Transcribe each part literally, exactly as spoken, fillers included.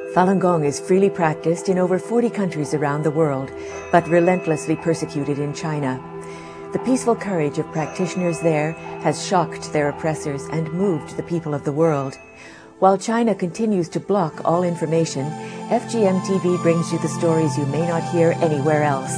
Falun Gong is freely practiced in over forty countries around the world, but relentlessly persecuted in China. The peaceful courage of practitioners there has shocked their oppressors and moved the people of the world. While China continues to block all information, F G M T V brings you the stories you may not hear anywhere else.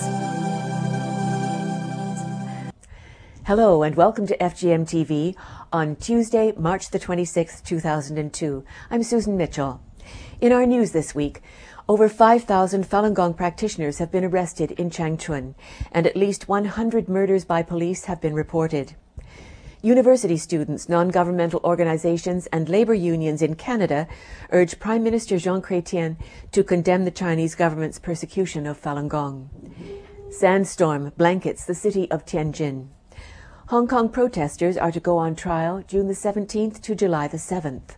Hello and welcome to F G M T V on Tuesday, March the twenty-sixth, two thousand two. I'm Susan Mitchell. In our news this week, over five thousand Falun Gong practitioners have been arrested in Changchun, and at least one hundred murders by police have been reported. University students, non-governmental organizations, and labor unions in Canada urge Prime Minister Jean Chrétien to condemn the Chinese government's persecution of Falun Gong. Sandstorm blankets the city of Tianjin. Hong Kong protesters are to go on trial June the seventeenth to July the seventh.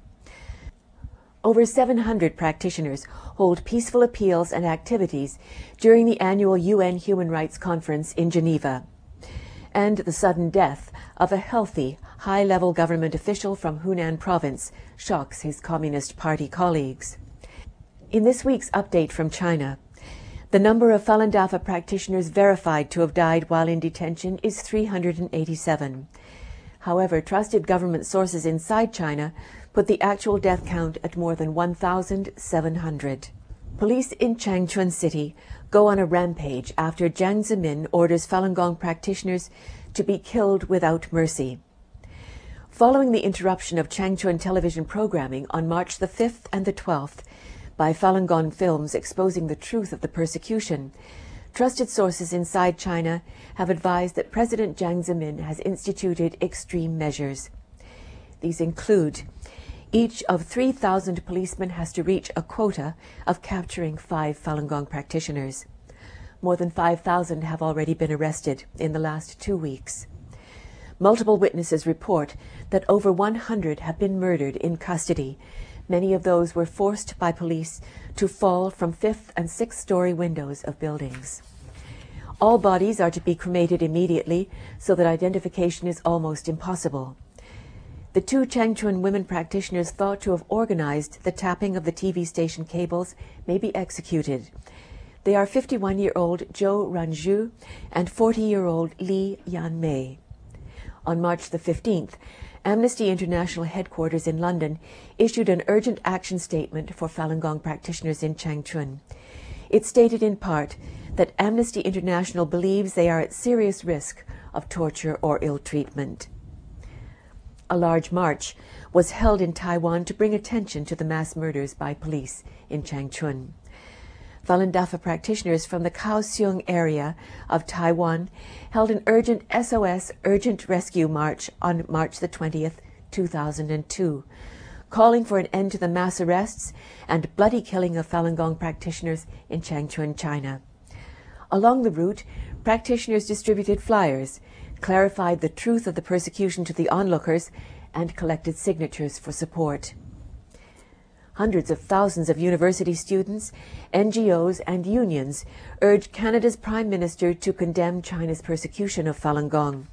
Over seven hundred practitioners hold peaceful appeals and activities during the annual U N Human Rights Conference in Geneva. And the sudden death of a healthy, high-level government official from Hunan province shocks his Communist Party colleagues. In this week's update from China, the number of Falun Dafa practitioners verified to have died while in detention is three hundred eighty-seven. However, trusted government sources inside China put the actual death count at more than one thousand seven hundred. Police in Changchun City go on a rampage after Jiang Zemin orders Falun Gong practitioners to be killed without mercy. Following the interruption of Changchun television programming on March the fifth and the twelfth by Falun Gong films exposing the truth of the persecution, trusted sources inside China have advised that President Jiang Zemin has instituted extreme measures. These include each of three thousand policemen has to reach a quota of capturing five Falun Gong practitioners. More than five thousand have already been arrested in the last two weeks. Multiple witnesses report that over one hundred have been murdered in custody. Many of those were forced by police to fall from fifth and sixth story windows of buildings. All bodies are to be cremated immediately so that identification is almost impossible. The two Changchun women practitioners thought to have organized the tapping of the T V station cables may be executed. They are fifty-one-year-old Zhou Ranzhu and forty-year-old Li Yanmei. On March the fifteenth, Amnesty International headquarters in London issued an urgent action statement for Falun Gong practitioners in Changchun. It stated in part that Amnesty International believes they are at serious risk of torture or ill treatment. A large march was held in Taiwan to bring attention to the mass murders by police in Changchun. Falun Dafa practitioners from the Kaohsiung area of Taiwan held an urgent S O S Urgent Rescue March on March the twentieth, two thousand two, calling for an end to the mass arrests and bloody killing of Falun Gong practitioners in Changchun, China. Along the route, practitioners distributed flyers, clarified the truth of the persecution to the onlookers, and collected signatures for support. Hundreds of thousands of university students, N G Os, and unions urged Canada's Prime Minister to condemn China's persecution of Falun Gong.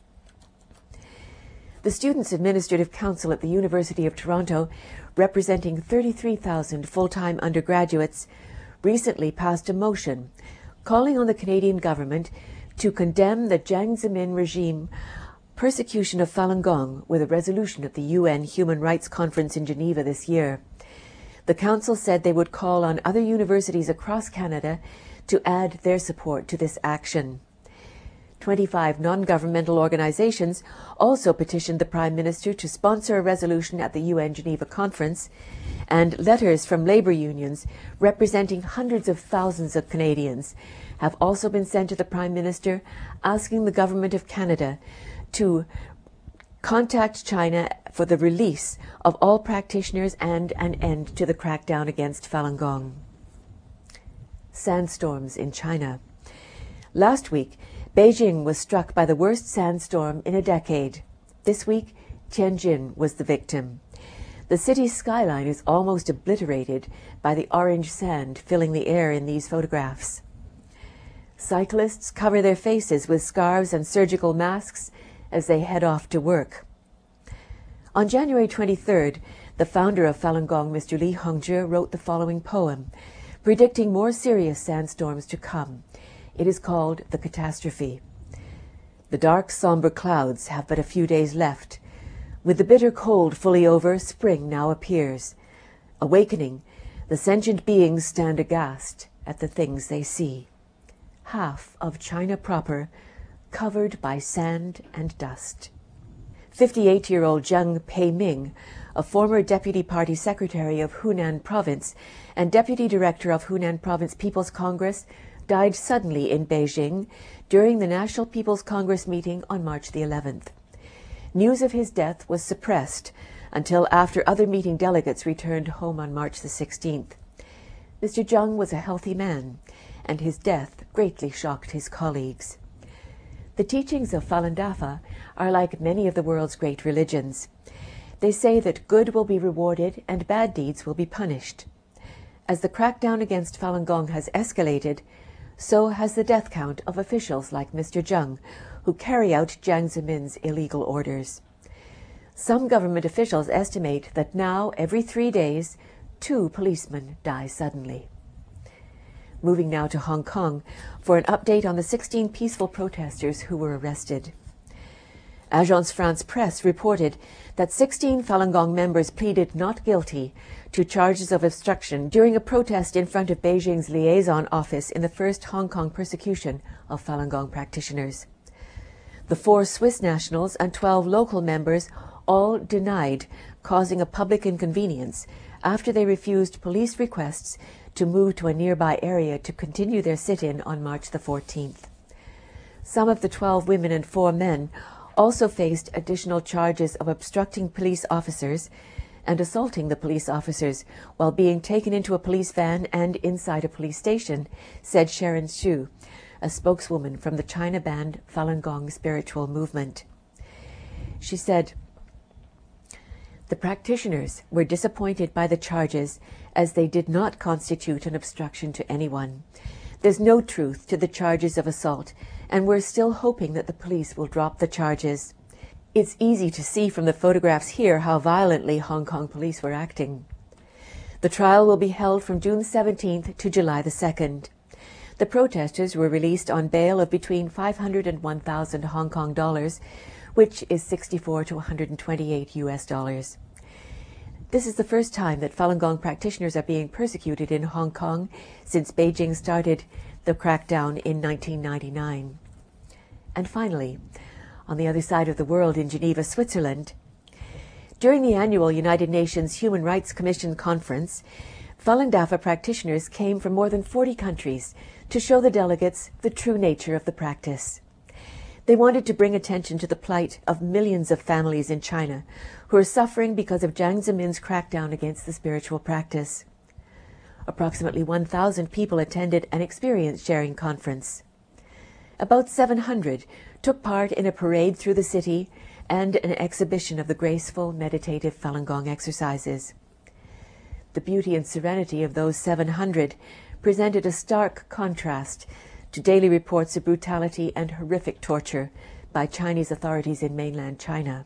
The Students' Administrative Council at the University of Toronto, representing thirty-three thousand full-time undergraduates, recently passed a motion calling on the Canadian government to condemn the Jiang Zemin regime persecution of Falun Gong with a resolution at the U N Human Rights Conference in Geneva this year. The Council said they would call on other universities across Canada to add their support to this action. twenty-five non-governmental organizations also petitioned the Prime Minister to sponsor a resolution at the U N Geneva Conference, and letters from labor unions representing hundreds of thousands of Canadians have also been sent to the Prime Minister asking the Government of Canada to contact China for the release of all practitioners and an end to the crackdown against Falun Gong. Sandstorms in China. Last week, Beijing was struck by the worst sandstorm in a decade. This week, Tianjin was the victim. The city's skyline is almost obliterated by the orange sand filling the air in these photographs. Cyclists cover their faces with scarves and surgical masks as they head off to work. On January twenty-third, the founder of Falun Gong, Mister Li Hongzhi, wrote the following poem, predicting more serious sandstorms to come. It is called The Catastrophe. The dark, somber clouds have but a few days left. With the bitter cold fully over, spring now appears. Awakening, the sentient beings stand aghast at the things they see. Half of China proper, covered by sand and dust. fifty-eight-year-old Jiang Peiming, a former Deputy Party Secretary of Hunan Province and Deputy Director of Hunan Province People's Congress, died suddenly in Beijing during the National People's Congress meeting on March the eleventh. News of his death was suppressed until after other meeting delegates returned home on March the sixteenth. Mister Jiang was a healthy man, and his death greatly shocked his colleagues. The teachings of Falun Dafa are like many of the world's great religions. They say that good will be rewarded and bad deeds will be punished. As the crackdown against Falun Gong has escalated, so has the death count of officials like Mister Jiang, who carry out Jiang Zemin's illegal orders. Some government officials estimate that now, every three days, two policemen die suddenly. Moving now to Hong Kong for an update on the sixteen peaceful protesters who were arrested. Agence France-Presse reported that sixteen Falun Gong members pleaded not guilty to charges of obstruction during a protest in front of Beijing's liaison office in the first Hong Kong persecution of Falun Gong practitioners. The four Swiss nationals and twelve local members all denied causing a public inconvenience after they refused police requests to move to a nearby area to continue their sit-in on March the fourteenth. Some of the twelve women and four men also faced additional charges of obstructing police officers and assaulting the police officers while being taken into a police van and inside a police station, said Sharon Xu, a spokeswoman from the China-banned Falun Gong spiritual movement. She said, "The practitioners were disappointed by the charges as they did not constitute an obstruction to anyone. There's no truth to the charges of assault, and we're still hoping that the police will drop the charges. It's easy to see from the photographs here how violently Hong Kong police were acting." The trial will be held from June seventeenth to July the second. The protesters were released on bail of between five hundred and one thousand Hong Kong dollars, which is sixty-four to one hundred twenty-eight U S dollars. This is the first time that Falun Gong practitioners are being persecuted in Hong Kong since Beijing started the crackdown in nineteen ninety-nine. And finally, on the other side of the world in Geneva, Switzerland, during the annual United Nations Human Rights Commission conference, Falun Dafa practitioners came from more than forty countries to show the delegates the true nature of the practice. They wanted to bring attention to the plight of millions of families in China who are suffering because of Jiang Zemin's crackdown against the spiritual practice. Approximately one thousand people attended an experience-sharing conference. About seven hundred took part in a parade through the city and an exhibition of the graceful, meditative Falun Gong exercises. The beauty and serenity of those seven hundred presented a stark contrast to daily reports of brutality and horrific torture by Chinese authorities in mainland China.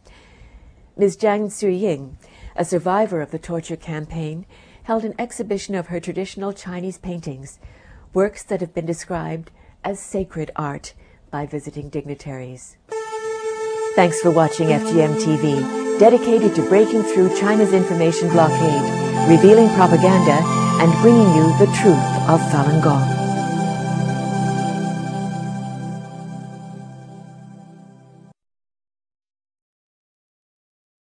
Miz Jiang Ziying, a survivor of the torture campaign, held an exhibition of her traditional Chinese paintings, works that have been described as sacred art by visiting dignitaries. Thanks for watching F G M T V, dedicated to breaking through China's information blockade, revealing propaganda, and bringing you the truth of Falun Gong.